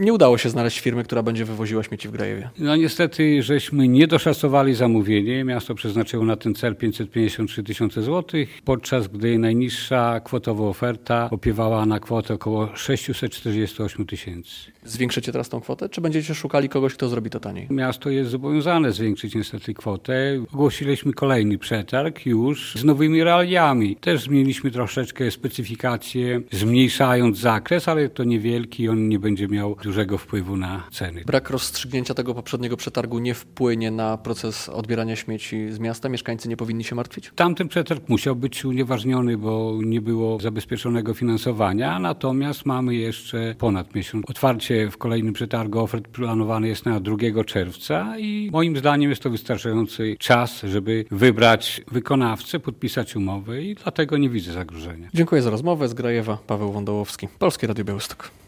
nie udało się znaleźć firmy, która będzie wywoziła śmieci w Grajewie. No niestety, żeśmy nie doszacowali zamówienie. Miasto przeznaczyło na ten cel 553 tysiące złotych, podczas gdy najniższa kwotowa oferta opiewała na kwotę około 648 tysięcy. Zwiększycie teraz tą kwotę, czy będziecie szukali kogoś, kto zrobi to taniej? Miasto jest zobowiązane zwiększyć niestety kwotę. Ogłosiliśmy kolejny przetarg już z nowymi realiami. Też zmieniliśmy troszeczkę specyfikację, zmniejszając zakres, ale to niewielki, on nie będzie miał dużego wpływu na ceny. Brak rozstrzygnięcia tego poprzedniego przetargu nie wpłynie na proces odbierania śmieci z miasta? Mieszkańcy nie powinni się martwić? Tamten przetarg musiał być unieważniony, bo nie było zabezpieczonego finansowania, natomiast mamy jeszcze ponad miesiąc. Otwarcie w kolejnym przetargu ofert planowany jest na 2 czerwca i moim zdaniem jest to wystarczający czas, żeby wybrać wykonawcę, podpisać umowę i dlatego nie widzę zagrożenia. Dziękuję za rozmowę. Z Grajewa Paweł Wądołowski, Polskie Radio Białystok.